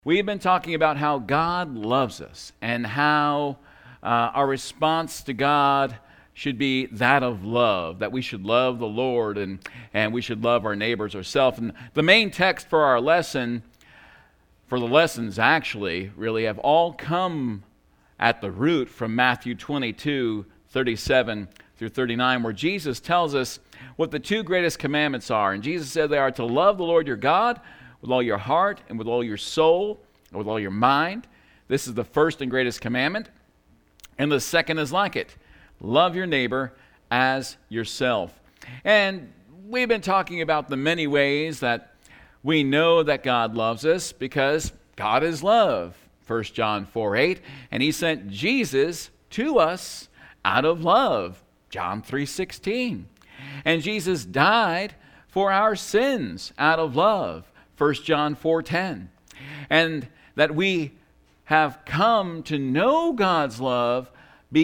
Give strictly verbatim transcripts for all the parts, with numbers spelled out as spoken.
We've been talking about how God loves us and how uh, our response to God should be that of love, that we should love the Lord and, and we should love our neighbors ourselves. And the main text for our lesson, for the lessons actually, really have all come at the root from Matthew twenty-two, thirty-seven through thirty-nine, where Jesus tells us what the two greatest commandments are. And Jesus said they are to love the Lord your God with all your heart and with all your soul and with all your mind. This is the first and greatest commandment. And the second is like it. Love your neighbor as yourself. And we've been talking about the many ways that we know that God loves us because God is love. First John four eight. And he sent Jesus to us out of love. John three sixteen. And Jesus died for our sins out of love. First John four ten. And that we have come to know God's love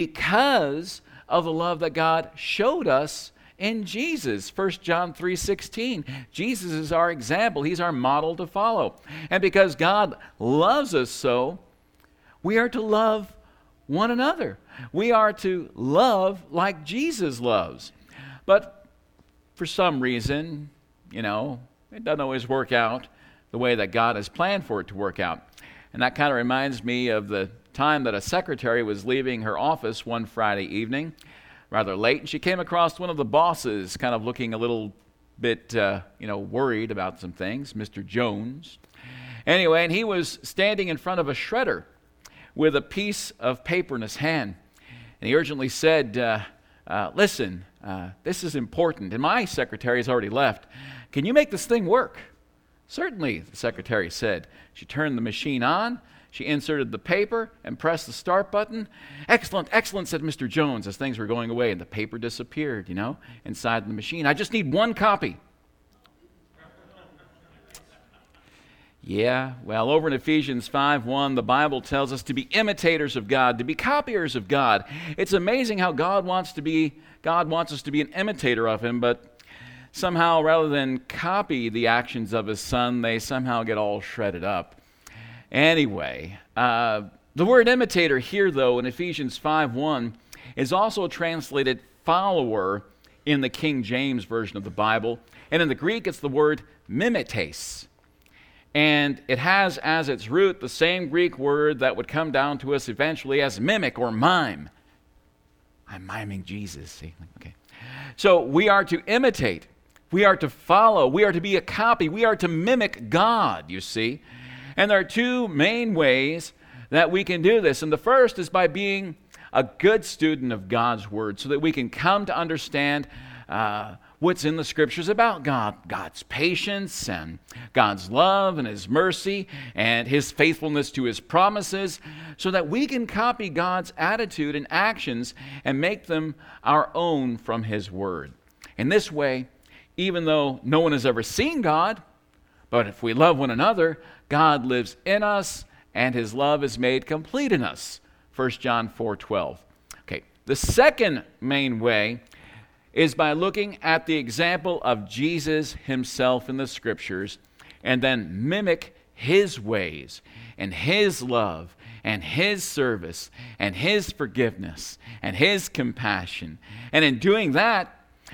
because of the love that God showed us in Jesus. First John three sixteen. Jesus is our example. He's our model to follow. And because God loves us so, we are to love one another. We are to love like Jesus loves. But for some reason, you know, it doesn't always work out the way that God has planned for it to work out. And that kind of reminds me of the time that a secretary was leaving her office one Friday evening, rather late, and she came across one of the bosses kind of looking a little bit, uh, you know, worried about some things, Mister Jones. Anyway, and he was standing in front of a shredder with a piece of paper in his hand. And he urgently said, uh, uh, listen, uh, this is important, and my secretary has already left. Can you make this thing work? Certainly, the secretary said. She turned the machine on, she inserted the paper and pressed the start button. Excellent, excellent, said Mister Jones as things were going away and the paper disappeared, you know, inside the machine. I just need one copy. Yeah, well, over in Ephesians five one, the Bible tells us to be imitators of God, to be copiers of God. It's amazing how God wants to be, God wants us to be an imitator of Him, but somehow, rather than copy the actions of His Son, they somehow get all shredded up. Anyway, uh, the word imitator here, though, in Ephesians five one, is also translated follower in the King James Version of the Bible. And in the Greek, it's the word mimetes. And it has as its root the same Greek word that would come down to us eventually as mimic or mime. I'm miming Jesus. See? Okay. So we are to imitate. We are to follow. We are to be a copy. We are to mimic God, you see. And there are two main ways that we can do this. And the first is by being a good student of God's Word so that we can come to understand uh, what's in the Scriptures about God, God's patience and God's love and His mercy and His faithfulness to His promises so that we can copy God's attitude and actions and make them our own from His Word. In this way, even though no one has ever seen God, but if we love one another, God lives in us and His love is made complete in us. First John four twelve. Okay, the second main way is by looking at the example of Jesus Himself in the Scriptures and then mimic His ways and His love and His service and His forgiveness and His compassion. And in doing that,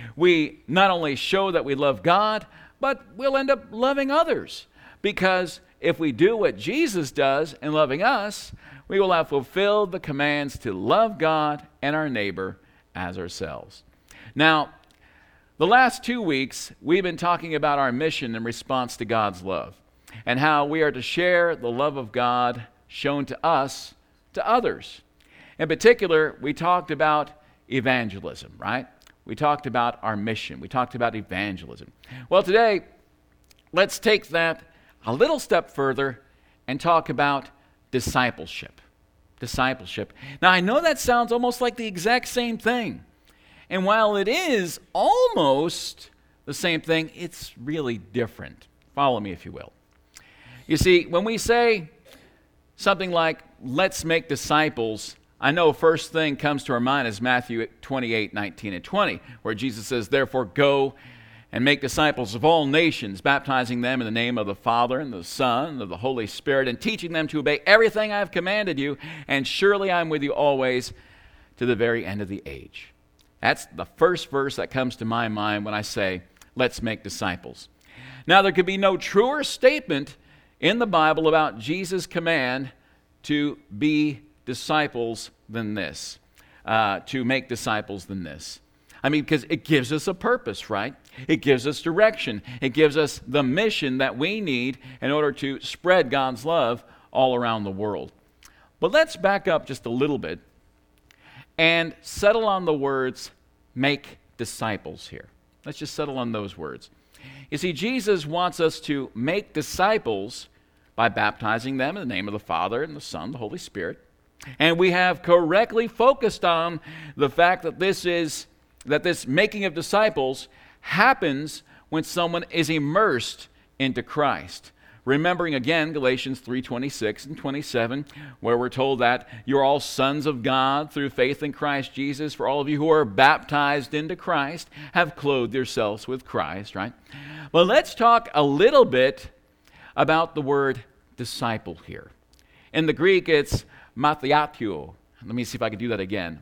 we not only show that we love God, but we'll end up loving others. Because if we do what Jesus does in loving us, we will have fulfilled the commands to love God and our neighbor as ourselves. Now, the last two weeks, we've been talking about our mission in response to God's love and how we are to share the love of God shown to us to others. In particular, we talked about evangelism, right? We talked about our mission. We talked about evangelism. Well, today, let's take that a little step further and talk about discipleship. Discipleship. Now, I know that sounds almost like the exact same thing. And while it is almost the same thing, it's really different. Follow me, if you will. You see, when we say something like, let's make disciples, I know first thing comes to our mind is Matthew twenty-eight, nineteen, and twenty, where Jesus says, therefore go and make disciples of all nations, baptizing them in the name of the Father and the Son and of the Holy Spirit, and teaching them to obey everything I have commanded you, and surely I am with you always to the very end of the age. That's the first verse that comes to my mind when I say, let's make disciples. Now, there could be no truer statement in the Bible about Jesus' command to be disciples than this, uh, to make disciples than this. I mean, because it gives us a purpose, right? It gives us direction. It gives us the mission that we need in order to spread God's love all around the world. But let's back up just a little bit and settle on the words, make disciples here. Let's just settle on those words. You see, Jesus wants us to make disciples by baptizing them in the name of the Father and the Son, the Holy Spirit. And we have correctly focused on the fact that this is that this making of disciples happens when someone is immersed into Christ. Remembering again Galatians three twenty-six and twenty-seven, where we're told that you're all sons of God through faith in Christ Jesus. For all of you who are baptized into Christ have clothed yourselves with Christ, right? Well, let's talk a little bit about the word disciple here. In the Greek, it's mathetuo. Let me see if I can do that again.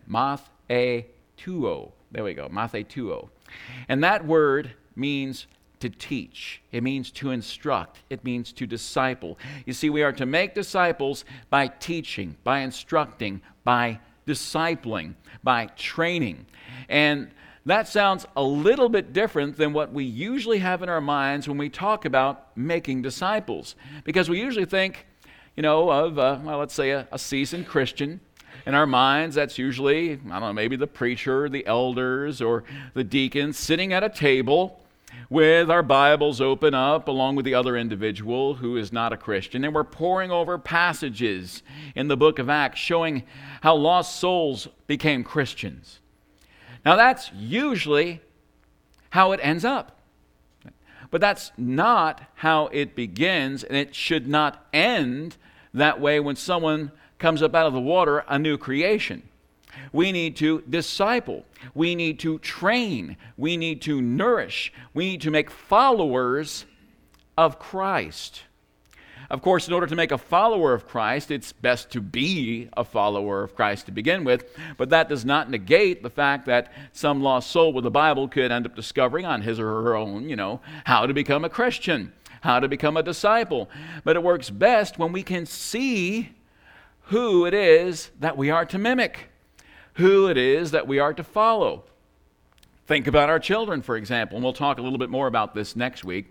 Mathetuo. There we go, mathetuo. And that word means to teach. It means to instruct. It means to disciple. You see, we are to make disciples by teaching, by instructing, by discipling, by training. And that sounds a little bit different than what we usually have in our minds when we talk about making disciples. Because we usually think, you know, of, uh, well, let's say a, a seasoned Christian. In our minds, that's usually, I don't know, maybe the preacher, the elders, or the deacons sitting at a table with our Bibles open up along with the other individual who is not a Christian. And we're poring over passages in the book of Acts showing how lost souls became Christians. Now, that's usually how it ends up. But that's not how it begins, and it should not end that way when someone comes up out of the water, a new creation. We need to disciple. We need to train. We need to nourish. We need to make followers of Christ. Of course, in order to make a follower of Christ, it's best to be a follower of Christ to begin with, but that does not negate the fact that some lost soul with the Bible could end up discovering on his or her own, you know, how to become a Christian, how to become a disciple. But it works best when we can see who it is that we are to mimic, who it is that we are to follow. Think about our children, for example, and we'll talk a little bit more about this next week.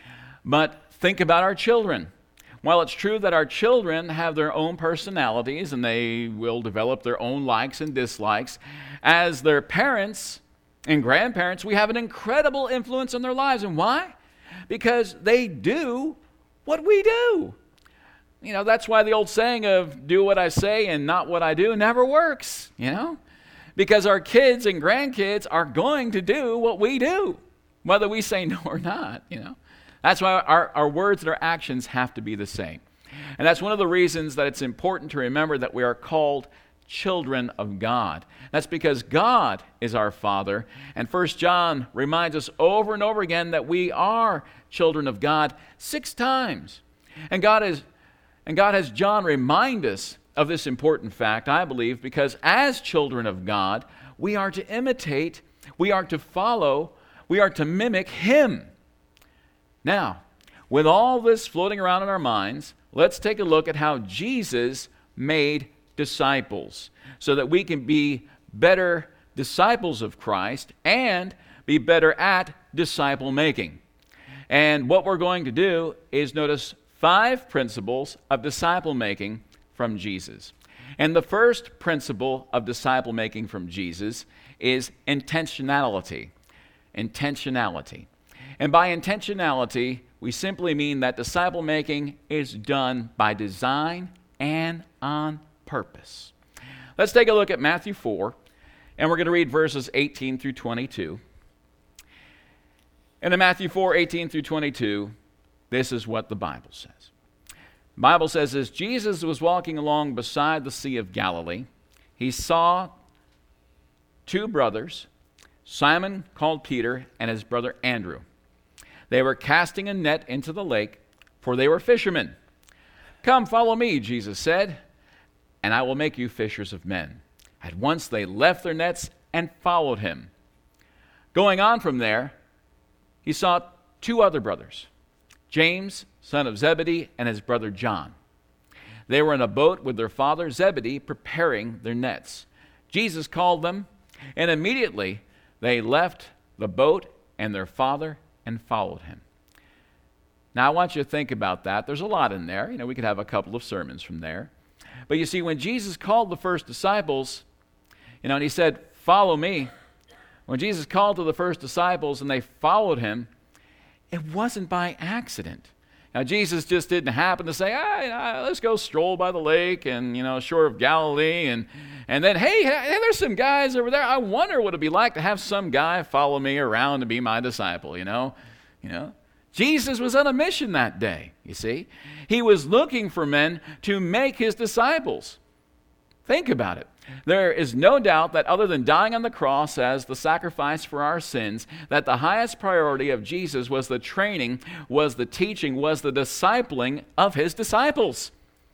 But think about our children. While it's true that our children have their own personalities and they will develop their own likes and dislikes, as their parents and grandparents, we have an incredible influence on their lives. And why? Because they do what we do. You know, that's why the old saying of do what I say and not what I do never works, you know? Because our kids and grandkids are going to do what we do, whether we say no or not, you know? That's why our, our words and our actions have to be the same. And that's one of the reasons that it's important to remember that we are called children of God. That's because God is our Father. And First John reminds us over and over again that we are children of God six times. And God is And God has John remind us of this important fact, I believe, because as children of God, we are to imitate, we are to follow, we are to mimic Him. Now, with all this floating around in our minds, let's take a look at how Jesus made disciples so that we can be better disciples of Christ and be better at disciple making. And what we're going to do is notice five principles of disciple making from Jesus. And the first principle of disciple making from Jesus is intentionality. Intentionality. And by intentionality, we simply mean that disciple making is done by design and on purpose. Let's take a look at Matthew four, and we're going to read verses eighteen through twenty-two. And in Matthew four, eighteen through twenty-two, this is what the Bible says. The Bible says, as Jesus was walking along beside the Sea of Galilee, he saw two brothers, Simon called Peter and his brother Andrew. They were casting a net into the lake, for they were fishermen. "Come, follow me," Jesus said, "and I will make you fishers of men." At once they left their nets and followed him. Going on from there, he saw two other brothers, James, son of Zebedee, and his brother John. They were in a boat with their father Zebedee, preparing their nets. Jesus called them, and immediately they left the boat and their father and followed him. Now, I want you to think about that. There's a lot in there. You know, we could have a couple of sermons from there. But you see, when Jesus called the first disciples, you know, and he said, "Follow me," when Jesus called to the first disciples and they followed him, it wasn't by accident. Now, Jesus just didn't happen to say, ah, you know, let's go stroll by the lake and, you know, shore of Galilee, and, and then, hey, hey, there's some guys over there. I wonder what it'd be like to have some guy follow me around to be my disciple, you know? You know? Jesus was on a mission that day, you see. He was looking for men to make his disciples. Think about it. There is no doubt that other than dying on the cross as the sacrifice for our sins, that the highest priority of Jesus was the training, was the teaching, was the discipling of his disciples.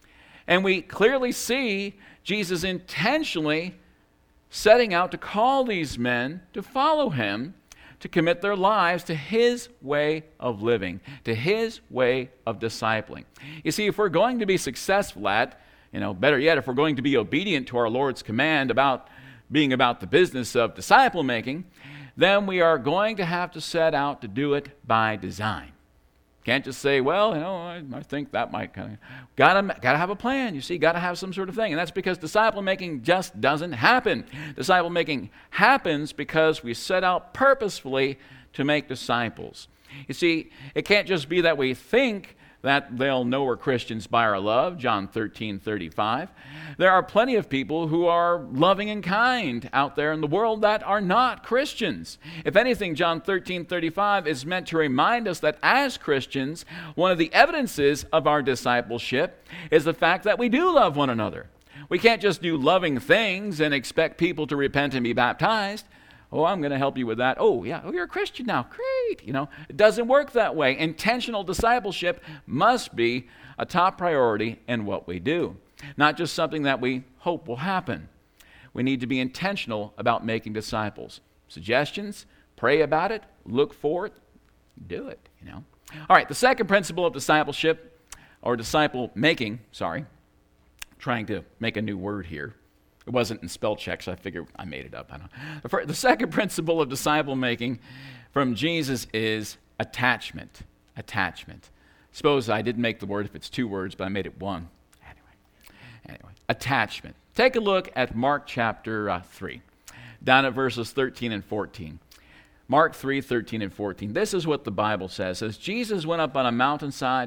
And we clearly see Jesus intentionally setting out to call these men to follow him, to commit their lives to his way of living, to his way of discipling. You see, if we're going to be successful at, you know, better yet, if we're going to be obedient to our Lord's command about being about the business of disciple making, then we are going to have to set out to do it by design. Can't just say, well, you know, I, I think that might kind of, gotta, gotta have a plan, you see, gotta have some sort of thing. And that's because disciple making just doesn't happen. Disciple making happens because we set out purposefully to make disciples. You see, it can't just be that we think that they'll know we're Christians by our love, John thirteen thirty-five. There are plenty of people who are loving and kind out there in the world that are not Christians. If anything, John thirteen thirty-five is meant to remind us that as Christians, one of the evidences of our discipleship is the fact that we do love one another. We can't just do loving things and expect people to repent and be baptized. Oh, I'm going to help you with that. Oh, yeah. Oh, you're a Christian now. Great. You know, it doesn't work that way. Intentional discipleship must be a top priority in what we do, not just something that we hope will happen. We need to be intentional about making disciples. Suggestions, pray about it, look for it, do it, you know. All right, the second principle of discipleship, or disciple making, sorry, I'm trying to make a new word here. It wasn't in spell check, so I figured I made it up. I don't know. The, first, the second principle of disciple making from Jesus is attachment. Attachment. Suppose I didn't make the word if it's two words, but I made it one. Anyway, anyway, attachment. Take a look at Mark chapter uh, three, down at verses thirteen and fourteen. Mark three, thirteen and fourteen. This is what the Bible says. It says, Jesus went up on a mountainside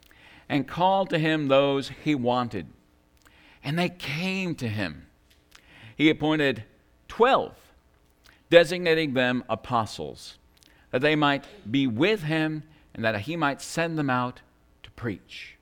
and called to him those he wanted, and they came to him. He appointed twelve, designating them apostles, that they might be with him and that he might send them out to preach.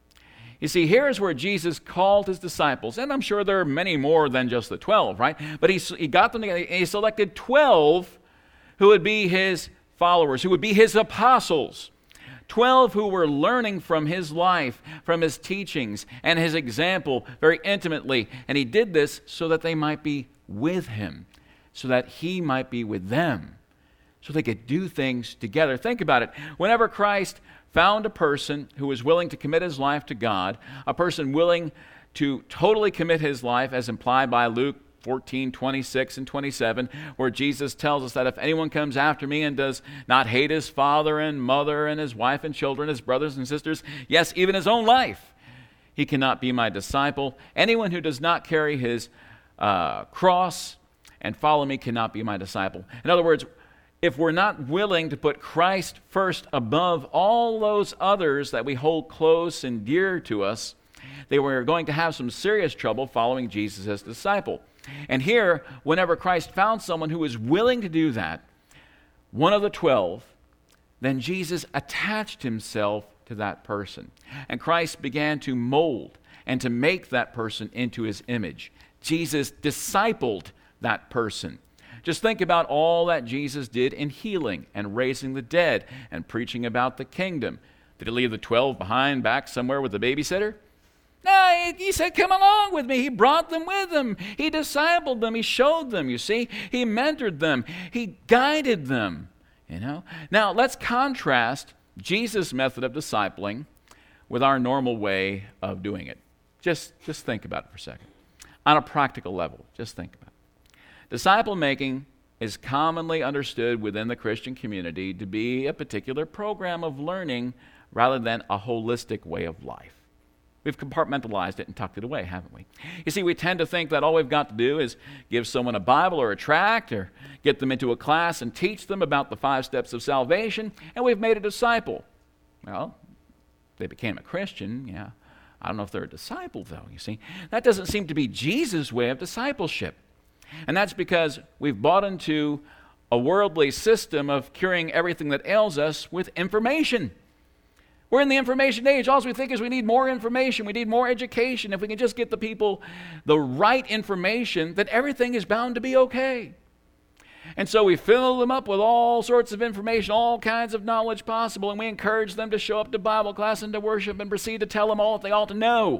You see, here is where Jesus called his disciples, and I'm sure there are many more than just the twelve, right? But he, he got them together, and he selected twelve who would be his followers, who would be his apostles. Twelve who were learning from his life, from his teachings, and his example very intimately. And he did this so that they might be with him, so that he might be with them, so they could do things together. Think about it. Whenever Christ found a person who was willing to commit his life to God, a person willing to totally commit his life, as implied by Luke fourteen, twenty-six, and twenty-seven, where Jesus tells us that if anyone comes after me and does not hate his father and mother and his wife and children, his brothers and sisters, yes, even his own life, he cannot be my disciple. Anyone who does not carry his uh, cross and follow me cannot be my disciple. In other words, if we're not willing to put Christ first above all those others that we hold close and dear to us, they were going to have some serious trouble following Jesus as disciple. And here, whenever Christ found someone who was willing to do that, one of the twelve, then Jesus attached himself to that person. And Christ began to mold and to make that person into his image. Jesus discipled that person. Just think about all that Jesus did in healing and raising the dead and preaching about the kingdom. Did he leave the twelve behind back somewhere with the babysitter? No, he said, come along with me. He brought them with him. He discipled them. He showed them, you see. He mentored them. He guided them, you know. Now, let's contrast Jesus' method of discipling with our normal way of doing it. Just, just think about it for a second. On a practical level, just think about it. Disciple making is commonly understood within the Christian community to be a particular program of learning rather than a holistic way of life. We've compartmentalized it and tucked it away, haven't we? You see, we tend to think that all we've got to do is give someone a Bible or a tract or get them into a class and teach them about the five steps of salvation, and we've made a disciple. Well, they became a Christian, yeah. I don't know if they're a disciple, though, you see. That doesn't seem to be Jesus' way of discipleship. And that's because we've bought into a worldly system of curing everything that ails us with information. We're in the information age. All we think is we need more information. We need more education. If we can just get the people the right information, then everything is bound to be okay. And so we fill them up with all sorts of information, all kinds of knowledge possible, and we encourage them to show up to Bible class and to worship and proceed to tell them all that they ought to know,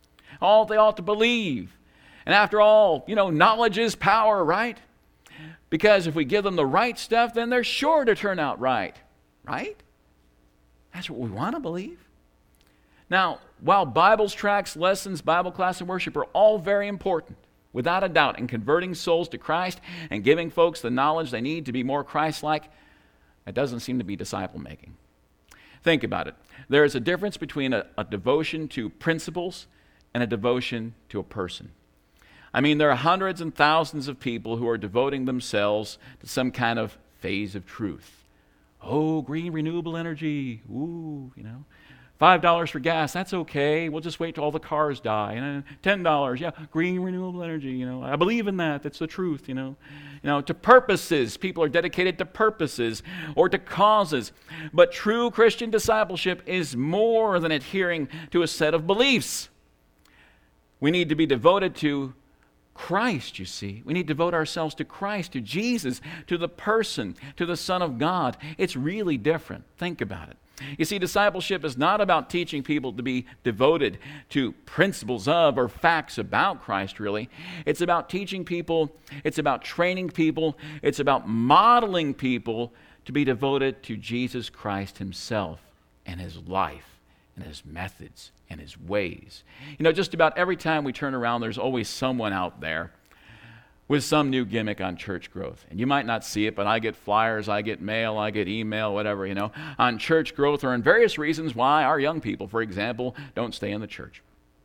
all that they ought to believe. And after all, you know, knowledge is power, right? Because if we give them the right stuff, then they're sure to turn out right, right? That's what we want to believe. Now, while Bibles, tracts, lessons, Bible class, and worship are all very important, without a doubt, in converting souls to Christ and giving folks the knowledge they need to be more Christ-like, it doesn't seem to be disciple-making. Think about it. There is a difference between a, a devotion to principles and a devotion to a person. I mean, there are hundreds and thousands of people who are devoting themselves to some kind of phase of truth. Oh, green renewable energy, ooh, you know. Five dollars for gas, that's okay. We'll just wait till all the cars die. And ten dollars, yeah, green renewable energy, you know. I believe in that, that's the truth, you know. You know, to purposes, people are dedicated to purposes or to causes. But true Christian discipleship is more than adhering to a set of beliefs. We need to be devoted to Christ, you see. We need to devote ourselves to Christ, to Jesus, to the person, to the Son of God. It's really different. Think about it. You see, discipleship is not about teaching people to be devoted to principles of or facts about Christ, really. It's about teaching people, it's about training people, it's about modeling people to be devoted to Jesus Christ himself and his life and his methods and his ways. You know, just about every time we turn around, there's always someone out there with some new gimmick on church growth. And you might not see it, but I get flyers, I get mail, I get email, whatever, you know, on church growth or on various reasons why our young people, for example, don't stay in the church.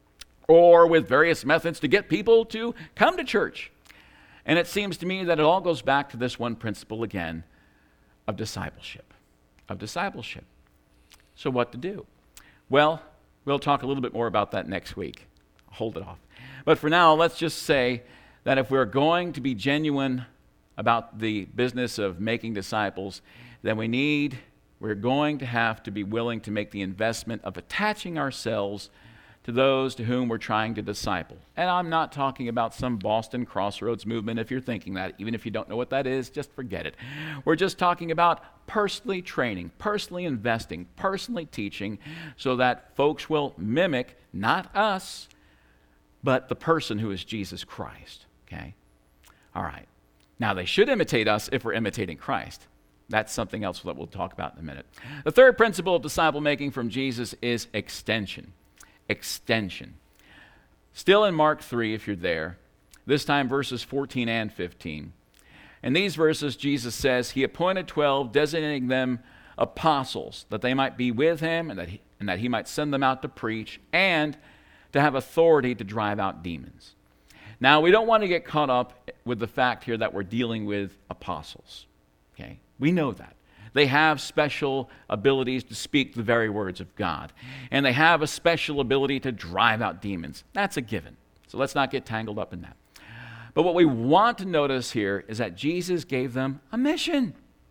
Or with various methods to get people to come to church. And it seems to me that it all goes back to this one principle again of discipleship. Of discipleship. So what to do? Well, we'll talk a little bit more about that next week. Hold it off. But for now, let's just say that if we're going to be genuine about the business of making disciples, then we need, we're going to have to be willing to make the investment of attaching ourselves to those to whom we're trying to disciple. And I'm not talking about some Boston Crossroads movement if you're thinking that. Even if you don't know what that is, just forget it. We're just talking about personally training, personally investing, personally teaching so that folks will mimic, not us, but the person who is Jesus Christ. Okay? All right. Now, they should imitate us if we're imitating Christ. That's something else that we'll talk about in a minute. The third principle of disciple making from Jesus is extension. Extension. Still in Mark three, if you're there, this time verses fourteen and fifteen. In these verses, Jesus says, He appointed twelve, designating them apostles, that they might be with Him and that he, and that he might send them out to preach and to have authority to drive out demons. Now, we don't want to get caught up with the fact here that we're dealing with apostles. Okay? We know that. They have special abilities to speak the very words of God. And they have a special ability to drive out demons. That's a given. So let's not get tangled up in that. But what we want to notice here is that Jesus gave them a mission.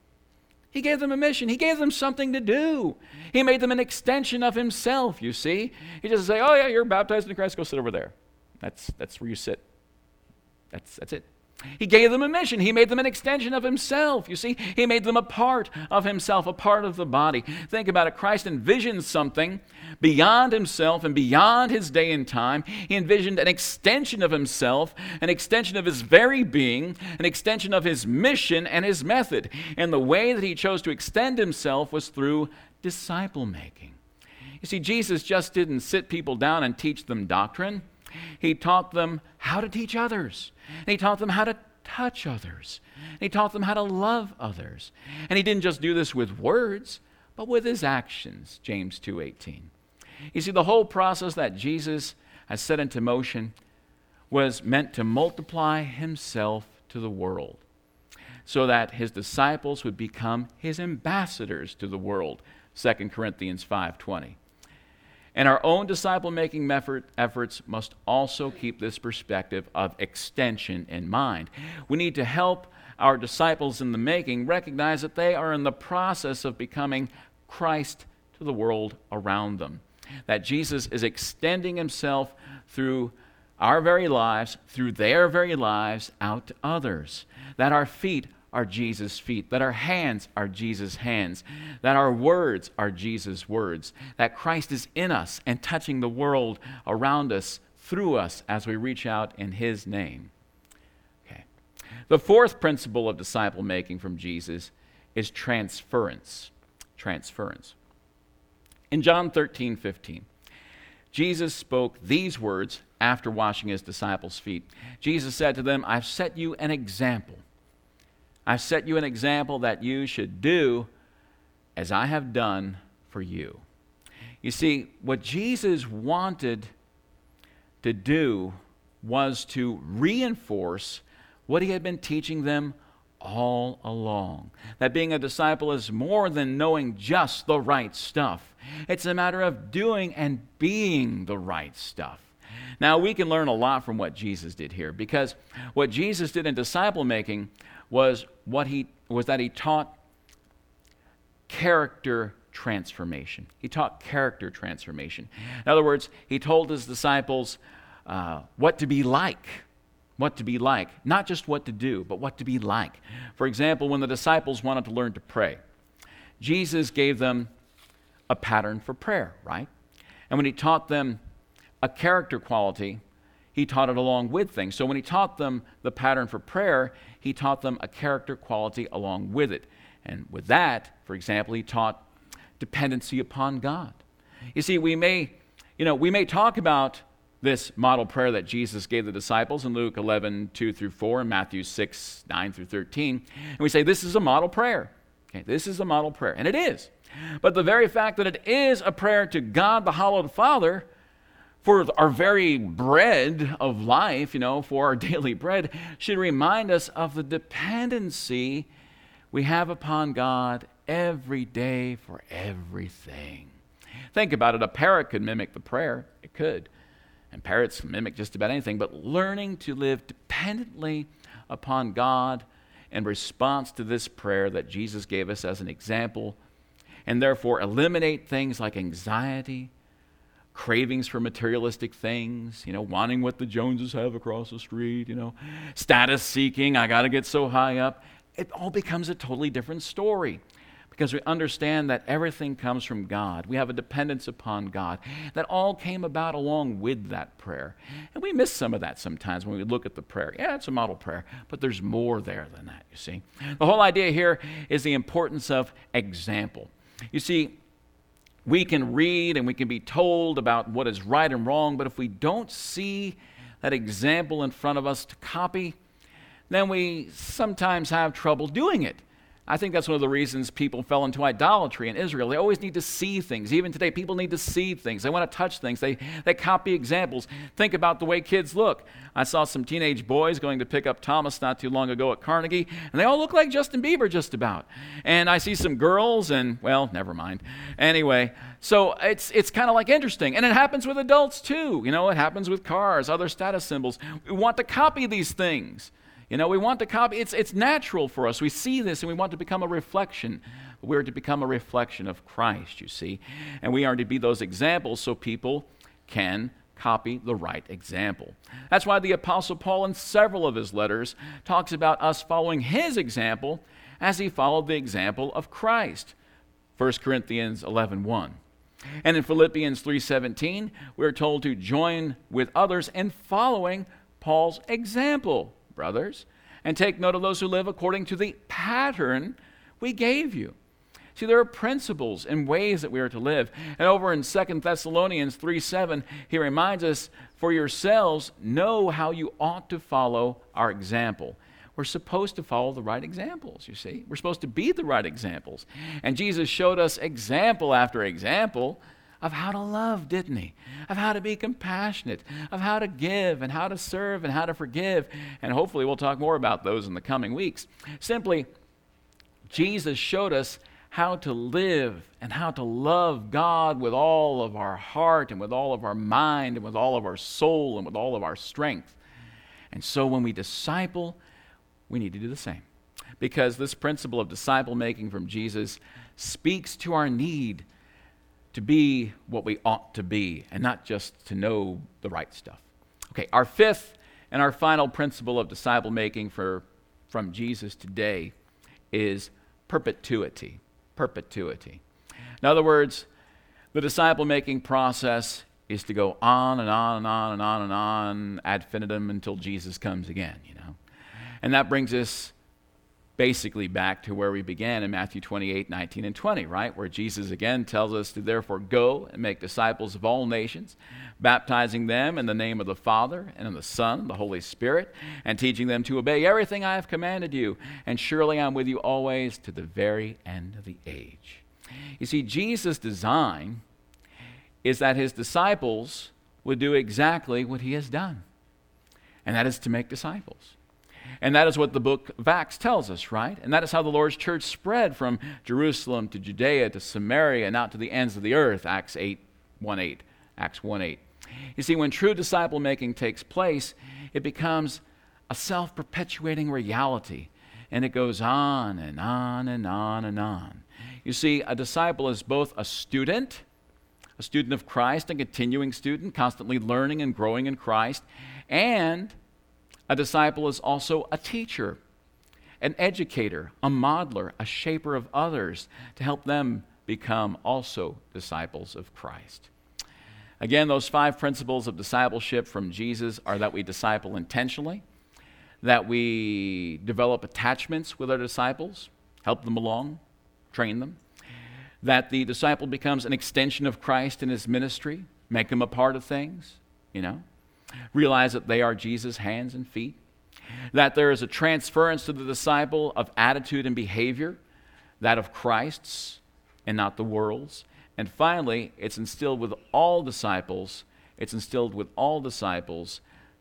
He gave them a mission. He gave them something to do. He made them an extension of himself, you see. He doesn't say, oh yeah, you're baptized in Christ, go sit over there. That's, that's where you sit. That's, that's it. He gave them a mission. He made them an extension of himself. You see, he made them a part of himself, a part of the body. Think about it. Christ envisioned something beyond himself and beyond his day and time. He envisioned an extension of himself, an extension of his very being, an extension of his mission and his method. And the way that he chose to extend himself was through disciple making. You see, Jesus just didn't sit people down and teach them doctrine. He taught them how to teach others. And he taught them how to touch others. And he taught them how to love others. And he didn't just do this with words, but with his actions, James two eighteen. You see, the whole process that Jesus has set into motion was meant to multiply himself to the world so that his disciples would become his ambassadors to the world, Second Corinthians five twenty. And our own disciple-making effort, efforts must also keep this perspective of extension in mind. We need to help our disciples in the making recognize that they are in the process of becoming Christ to the world around them. That Jesus is extending himself through our very lives, through their very lives, out to others. That our feet are Jesus' feet, that our hands are Jesus' hands, that our words are Jesus' words, that Christ is in us and touching the world around us through us as we reach out in his name. Okay. The fourth principle of disciple making from Jesus is transference. Transference. In John thirteen fifteen, Jesus spoke these words after washing his disciples' feet. Jesus said to them, "I've set you an example. I've set you an example that you should do as I have done for you." You see, what Jesus wanted to do was to reinforce what he had been teaching them all along. That being a disciple is more than knowing just the right stuff. It's a matter of doing and being the right stuff. Now, we can learn a lot from what Jesus did here, because what Jesus did in disciple making was what he was that he taught character transformation. He taught character transformation. In other words, he told his disciples uh, what to be like. What to be like. Not just what to do, but what to be like. For example, when the disciples wanted to learn to pray, Jesus gave them a pattern for prayer, right? And when he taught them a character quality, he taught it along with things. So when he taught them the pattern for prayer, he taught them a character quality along with it. And with that, for example, he taught dependency upon God. You see, we may, you know, we may talk about this model prayer that Jesus gave the disciples in Luke eleven, two through four, and Matthew six, nine through thirteen. And we say, this is a model prayer. Okay, this is a model prayer. And it is. But the very fact that it is a prayer to God, the hallowed Father, for our very bread of life, you know, for our daily bread, should remind us of the dependency we have upon God every day for everything. Think about it. A parrot could mimic the prayer. It could. And parrots mimic just about anything. But learning to live dependently upon God in response to this prayer that Jesus gave us as an example, and therefore eliminate things like anxiety, cravings for materialistic things, you know, wanting what the Joneses have across the street, you know, status seeking, I got to get so high up. It all becomes a totally different story because we understand that everything comes from God. We have a dependence upon God. That all came about along with that prayer. And we miss some of that sometimes when we look at the prayer. Yeah, it's a model prayer, but there's more there than that, you see. The whole idea here is the importance of example. You see, we can read and we can be told about what is right and wrong, but if we don't see that example in front of us to copy, then we sometimes have trouble doing it. I think that's one of the reasons people fell into idolatry in Israel. They always need to see things. Even today, people need to see things. They want to touch things. They, they copy examples. Think about the way kids look. I saw some teenage boys going to pick up Thomas not too long ago at Carnegie, and they all look like Justin Bieber just about. And I see some girls, and, well, never mind. Anyway, so it's it's kind of like interesting. And it happens with adults, too. You know, it happens with cars, other status symbols. We want to copy these things. You know, we want to copy. It's it's natural for us. We see this and we want to become a reflection. We're to become a reflection of Christ, you see. And we are to be those examples so people can copy the right example. That's why the Apostle Paul in several of his letters talks about us following his example as he followed the example of Christ. First Corinthians eleven one. And in Philippians three seventeen, we're told to join with others in following Paul's example, brothers, and take note of those who live according to the pattern we gave you. See, there are principles and ways that we are to live. And over in Second Thessalonians three seven, he reminds us, for yourselves know how you ought to follow our example. We're supposed to follow the right examples, you see. We're supposed to be the right examples. And Jesus showed us example after example of how to love, didn't he? Of how to be compassionate, of how to give and how to serve and how to forgive. And hopefully we'll talk more about those in the coming weeks. Simply, Jesus showed us how to live and how to love God with all of our heart and with all of our mind and with all of our soul and with all of our strength. And so when we disciple, we need to do the same. Because this principle of disciple making from Jesus speaks to our need to be what we ought to be and not just to know the right stuff. Okay, our fifth and our final principle of disciple making for, from Jesus today is perpetuity. Perpetuity. In other words, the disciple-making process is to go on and on and on and on and on ad infinitum until Jesus comes again, you know. And that brings us basically back to where we began in Matthew twenty-eight, nineteen, and twenty, right? Where Jesus again tells us to therefore go and make disciples of all nations, baptizing them in the name of the Father and of the Son and the Holy Spirit, and teaching them to obey everything I have commanded you. And surely I'm with you always to the very end of the age. You see, Jesus' design is that his disciples would do exactly what he has done, and that is to make disciples. And that is what the book of Acts tells us, right? And that is how the Lord's church spread from Jerusalem to Judea to Samaria and out to the ends of the earth, Acts eight one eight. Acts one eight. You see, when true disciple making takes place, it becomes a self-perpetuating reality, and it goes on and on and on and on. You see, a disciple is both a student, a student of Christ, a continuing student, constantly learning and growing in Christ, and a disciple is also a teacher, an educator, a modeler, a shaper of others to help them become also disciples of Christ. Again, those five principles of discipleship from Jesus are that we disciple intentionally, that we develop attachments with our disciples, help them along, train them, that the disciple becomes an extension of Christ in his ministry, make them a part of things, you know, realize that they are Jesus' hands and feet, that there is a transference to the disciple of attitude and behavior, that of Christ's and not the world's. And finally, it's instilled with all disciples, it's instilled with all disciples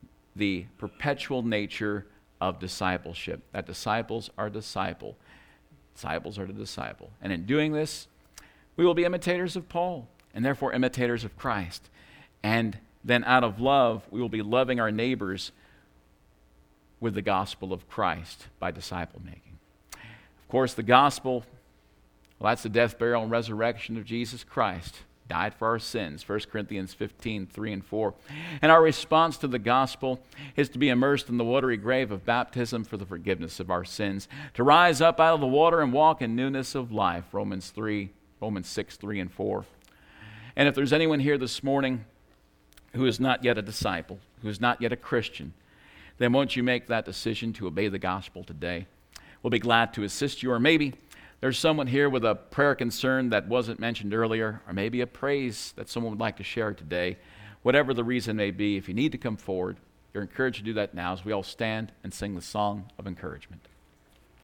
the perpetual nature of discipleship, that disciples are disciple, disciples are to disciple. And in doing this, we will be imitators of Paul, and therefore imitators of Christ. And then out of love, we will be loving our neighbors with the gospel of Christ by disciple making. Of course, the gospel, well, that's the death, burial, and resurrection of Jesus Christ. Died for our sins, First Corinthians fifteen, three and four. And our response to the gospel is to be immersed in the watery grave of baptism for the forgiveness of our sins, to rise up out of the water and walk in newness of life, Romans three, Romans six, three and four. And if there's anyone here this morning who is not yet a disciple, who is not yet a Christian, then won't you make that decision to obey the gospel today? We'll be glad to assist you. Or maybe there's someone here with a prayer concern that wasn't mentioned earlier, or maybe a praise that someone would like to share today. Whatever the reason may be, if you need to come forward, you're encouraged to do that now as we all stand and sing the song of encouragement.